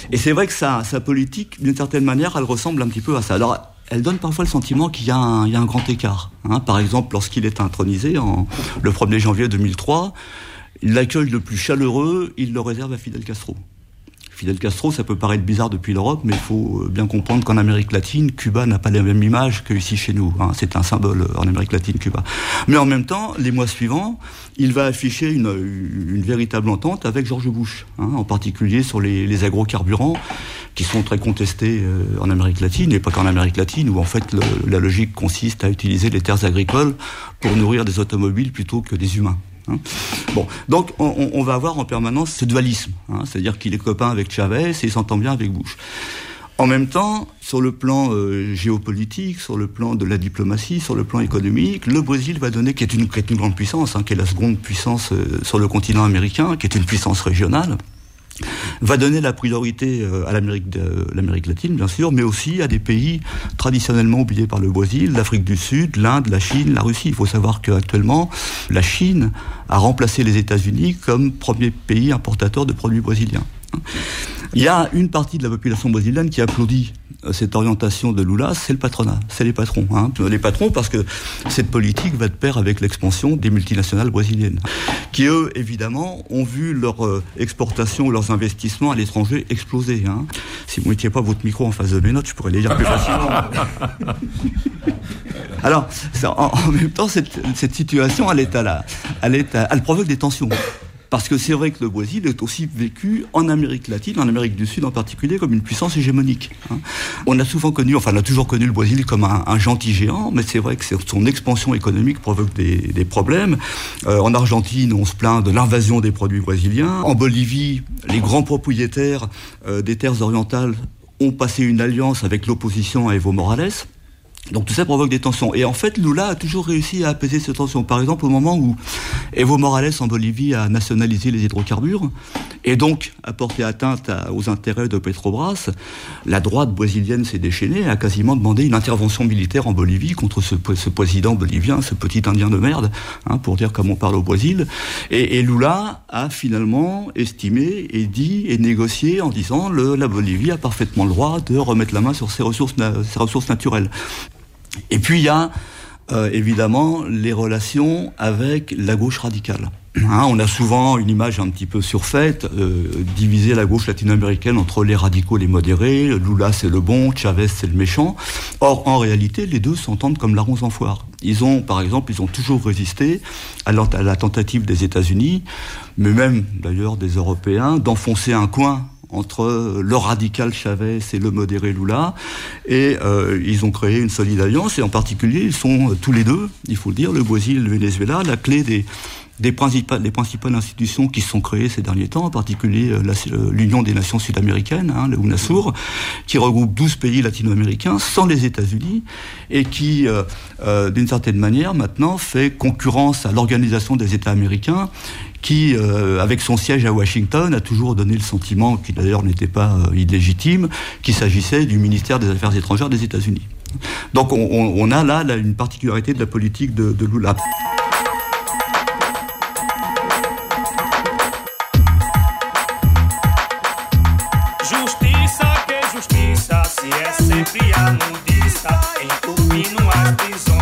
Et c'est vrai que sa politique, d'une certaine manière, elle ressemble un petit peu à ça. Alors, elle donne parfois le sentiment qu'il y a un grand écart. Par exemple, lorsqu'il est intronisé, le 1er janvier 2003, l'accueil le plus chaleureux, il le réserve à Fidel Castro. Fidel Castro, ça peut paraître bizarre depuis l'Europe, mais il faut bien comprendre qu'en Amérique latine, Cuba n'a pas la même image qu'ici chez nous. C'est un symbole en Amérique latine, Cuba. Mais en même temps, les mois suivants, il va afficher une véritable entente avec George Bush, en particulier sur les agrocarburants, qui sont très contestés en Amérique latine, et pas qu'en Amérique latine, où en fait la logique consiste à utiliser les terres agricoles pour nourrir des automobiles plutôt que des humains. Bon, donc on va avoir en permanence ce dualisme, c'est-à-dire qu'il est copain avec Chavez et il s'entend bien avec Bush. En même temps, sur le plan géopolitique, sur le plan de la diplomatie, sur le plan économique, le Brésil va donner, qui est une grande puissance, qui est la seconde puissance sur le continent américain, qui est une puissance régionale, va donner la priorité à l'Amérique latine, bien sûr, mais aussi à des pays traditionnellement oubliés par le Brésil, l'Afrique du Sud, l'Inde, la Chine, la Russie. Il faut savoir qu'actuellement, la Chine a remplacé les États-Unis comme premier pays importateur de produits brésiliens. Il y a une partie de la population brésilienne qui applaudit cette orientation de Lula, c'est le patronat, c'est les patrons. Les patrons, parce que cette politique va de pair avec l'expansion des multinationales brésiliennes, qui eux, évidemment, ont vu leur exportation ou leurs investissements à l'étranger exploser. Si vous ne mettiez pas votre micro en face de mes notes, je pourrais les lire plus facilement. Alors, en même temps, cette situation, elle provoque des tensions. Parce que c'est vrai que le Brésil est aussi vécu en Amérique latine, en Amérique du Sud en particulier, comme une puissance hégémonique. On a toujours connu le Brésil comme un gentil géant, mais c'est vrai que son expansion économique provoque des problèmes. En Argentine, on se plaint de l'invasion des produits brésiliens. En Bolivie, les grands propriétaires des terres orientales ont passé une alliance avec l'opposition à Evo Morales. Donc tout ça provoque des tensions. Et en fait, Lula a toujours réussi à apaiser ces tensions. Par exemple, au moment où Evo Morales en Bolivie a nationalisé les hydrocarbures et donc a porté atteinte aux intérêts de Petrobras, la droite brésilienne s'est déchaînée et a quasiment demandé une intervention militaire en Bolivie contre ce président bolivien, ce petit indien de merde, pour dire comme on parle au Brésil. Et Lula a finalement estimé et dit et négocié en disant la Bolivie a parfaitement le droit de remettre la main sur ses ressources naturelles. Et puis il y a évidemment les relations avec la gauche radicale. On a souvent une image un petit peu surfaite, diviser la gauche latino-américaine entre les radicaux et les modérés. Lula c'est le bon, Chavez c'est le méchant. Or en réalité les deux s'entendent comme larrons en foire. Par exemple, ils ont toujours résisté à la tentative des États-Unis, mais même d'ailleurs des Européens, d'enfoncer un coin entre le radical Chavez et le modéré Lula, et ils ont créé une solide alliance, et en particulier ils sont tous les deux, il faut le dire, le Brésil et le Venezuela, la clé des principales institutions qui se sont créées ces derniers temps, en particulier l'Union des Nations Sud-Américaines, le UNASUR, qui regroupe 12 pays latino-américains sans les États-Unis et qui, d'une certaine manière, maintenant fait concurrence à l'Organisation des États américains qui, avec son siège à Washington, a toujours donné le sentiment, qui d'ailleurs n'était pas illégitime, qu'il s'agissait du ministère des Affaires étrangères des États-Unis. Donc on a là une particularité de la politique de Lula. Justiça, se é sempre a nudista, entupindo as prisões.